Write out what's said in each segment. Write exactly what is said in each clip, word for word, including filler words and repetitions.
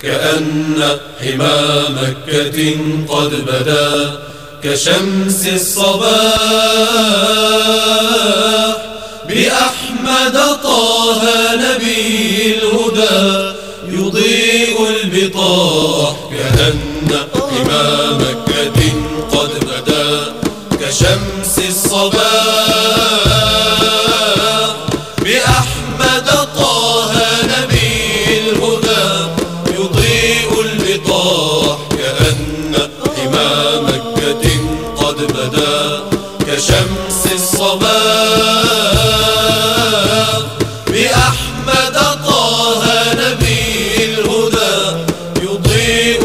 كأن حمى مكة قد بدا كشمس الصباح بأحمد طه نبي الهدى يضيء البطاح. كأن حمى مكة قد بدا كشمس الصباح بأحمد طه نبي الهدى يضيء البطاح. كأن حمى مكة قد بدا كشمس الصباح بأحمد طه نبي الهدى يضيء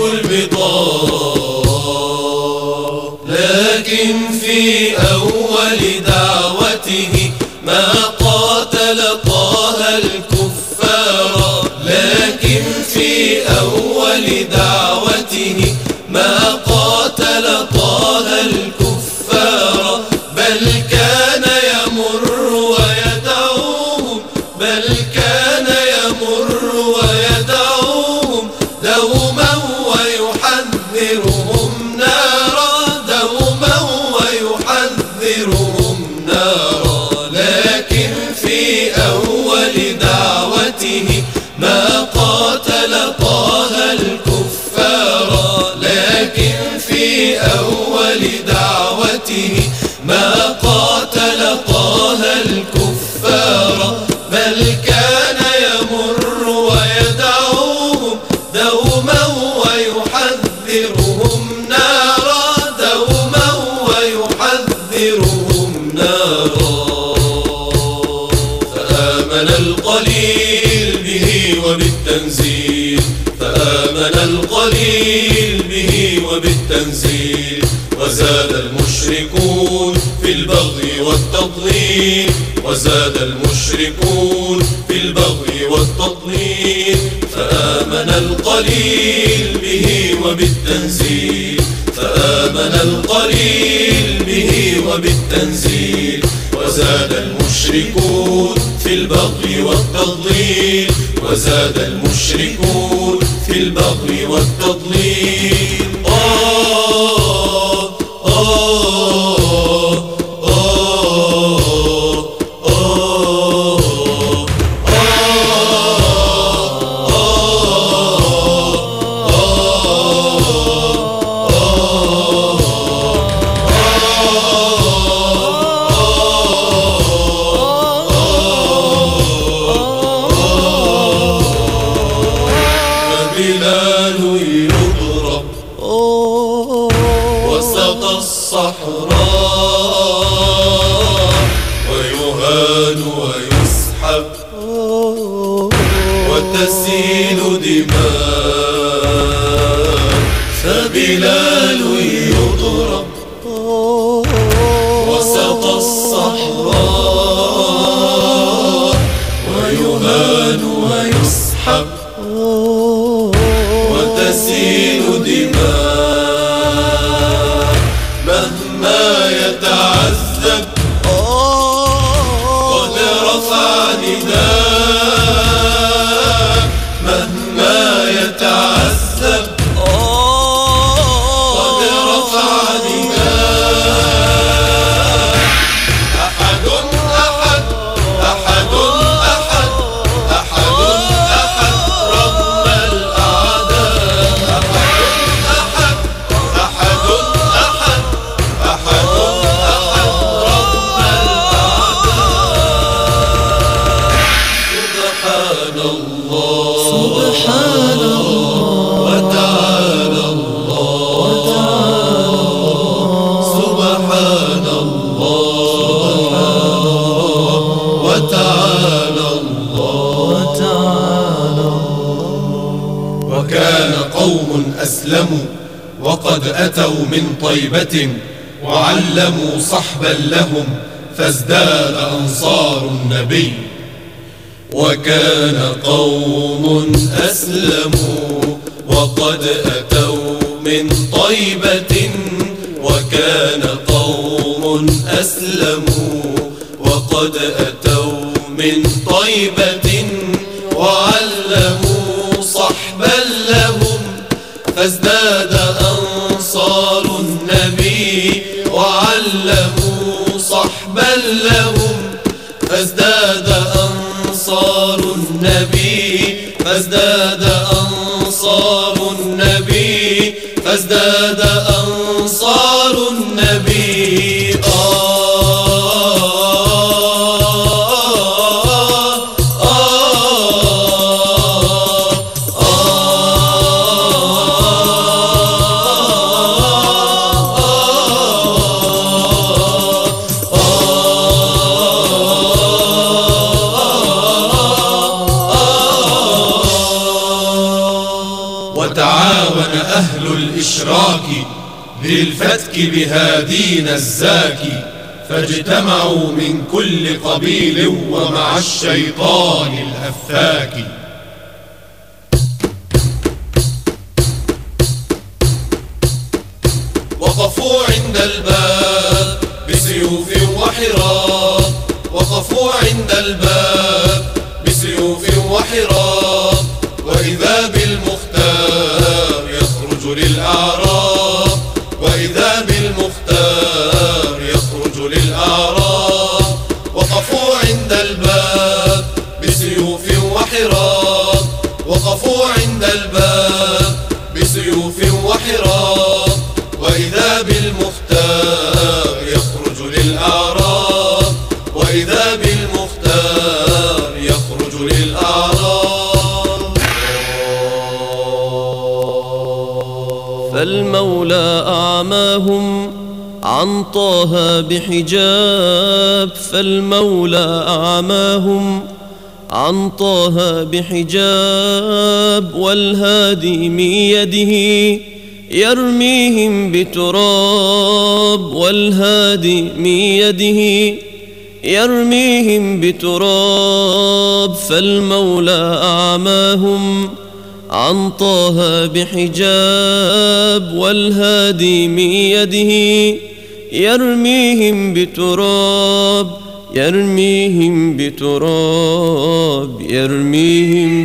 البطاح. لكن في أول دعوته ما قاتل طه الكفار. لكن في أول دعوته ما قاتل طه الكفار بل كان يمر ويدعوهم بل كان يمر ويدعوهم دوما ويحذرهم نارا دوما ويحذرهم نارا. لكن في أول دعوته ما قاتل طه الكفار. لكن في أول دعوته ما قاتل طه الكفار بل كان يمر ويدعوهم دوما ويحذرهم نارا دوما ويحذرهم نارا. فآمن القليل به وبالتنزيل فآمن القليل به وبالتنزيل وزاد المشركون في البغي والتضليل وزاد المشركون في البغي والتضليل. فآمن القليل به وبالتنزيل فآمن القليل به وبالتنزيل وزاد المشركون في البغي والتضليل وزاد المشركون في البغي والتضليل. آه آه آه آه بلال يضرب وسط الصحراء ويهان ويسحب وتسيل دماء. فبلال يضرب وسط الصحراء ويهان ويسحب وتسيل دماء. مهما يتعذب قد رفع نداء مهما يتعذب قد رفع نداء. أحد أحد أحد أحد أحد أحد رغم الأعداء. أحد أحد أحد أحد أحد رغم الأعداء. سبحان الله سبحان الله وتعالى الله سبحان الله وتعالى الله. وكان قوم أسلموا وقد أتوا من طيبة وعلموا صحبا لهم فازداد أنصار النبي. وكان قوم أسلموا وقد أتوا من طيبة وكان قوم أسلموا وقد أتوا من طيبة وعلموا صحبا له فازداد أنصار النبي فازداد أنصار النبي. وتعاون أهل الإشراك للفتك بهادينا الزاكي فاجتمعوا من كل قبيل ومع الشيطان الأفاك. وقفوا عند الباب بسيوف وحراب وقفوا عند الباب بسيوف وحراب وإذا بالمختار يخرج للأعراب وإذا بالمختار يخرج للأعراب. وقفوا عند الباب بسيوف وحراب وقفوا عند الباب بسيوف وحراب وإذا بالمختار يخرج للأعراب وإذا بالمختار يخرج للأعراب. فالمولى أعماهم عن طه بحجاب فالمولى أعماهم عن طه بحجاب والهادي من يده يرميهم بتراب والهادي من يده يرميهم بتراب. فالمولى أعماهم عن طه بحجاب والهادي من يده يرميهم بتراب يرميهم بتراب يرميهم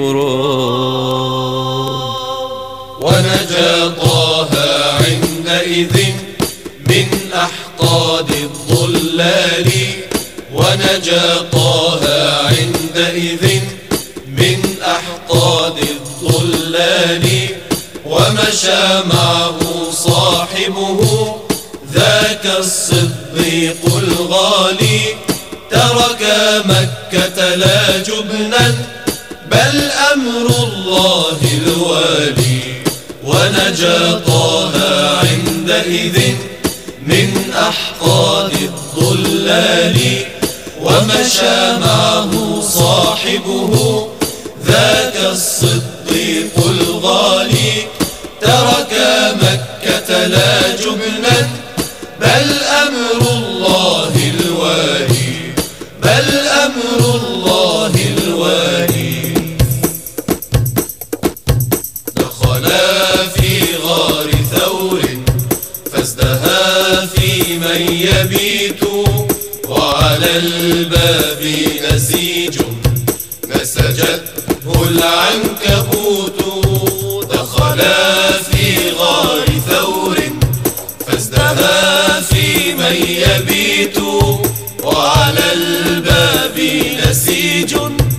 بتراب. ونجا طه عندئذ من أحقاد الضلال ونجا طه عندئذ من أحقاد الضلال. ومشى معه صاحبه ذاك الصديق الغالي ترك مكة لا جبنا بل أمر الله الوالي. ونجا طه عندئذ من أحقاد الضلال ومشى معه صاحبه ذاك الصديق الغالي ترك مكة لا جبنا بل أمر الله الوالي بل أمر الله الوالي. دخلا في غار ثور فازدهى في من يبيت وعلى الباب نسيج نسجته العنكبوت. دخلا في غار ثور فازدهى في من يبيت وعلى الباب نسيج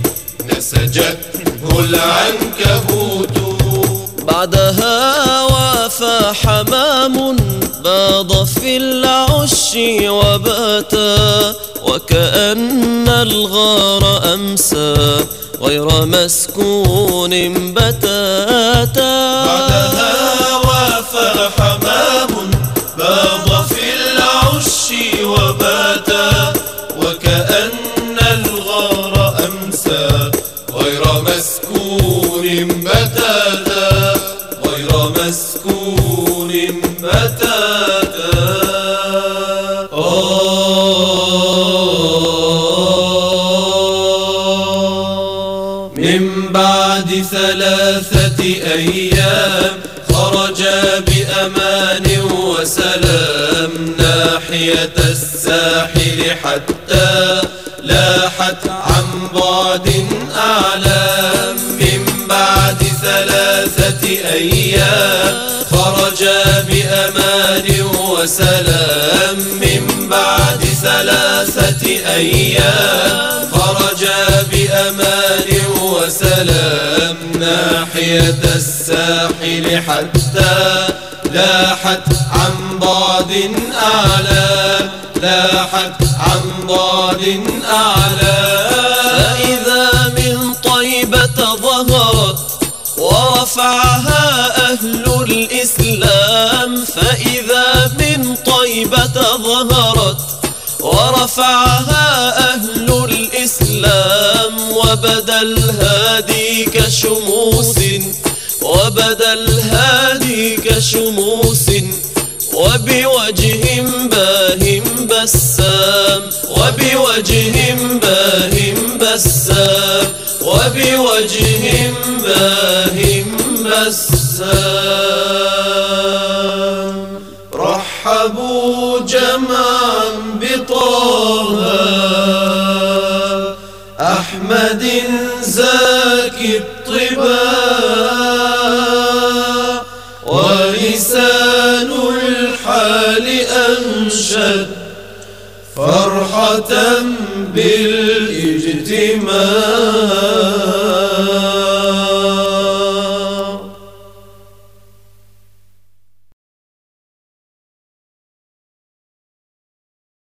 نسجته العنكبوت. بعدها وافى حمام باض في العش وباتا وكأن الغار أمسى غير مسكون بتاتا. بعدها وافى حمام باض في العش وباتا وكأن الغار أمسى غير مسكون بتاتا غير مسكون بتاتا. من بعد ثلاثة أيام خرجا بأمان وسلام ناحية الساحل حتى لاحت عن بعد أعلام. من بعد ثلاثة أيام خرجا بأمان وسلام. من بعد ثلاثة أيام خرجا بأمان وسلام ناحية الساحل حتى لاحت عن بعد أعلى، لاحت عن بعد أعلى. فإذا من طيبة ظهرت ورفعها أهل الإسلام، فإذا من طيبة ظهرت ورفعها أهل الإسلام، وبدا الهادي كشموس، وبدا الهادي كشموس، وبوجه باه بسام، وبوجه باه بسام، وبوجه باه بسام. رحبوا جمعا بطه أحمد زاكي الطباع، ولسان الحال أنشد فرحة بالاجتماع.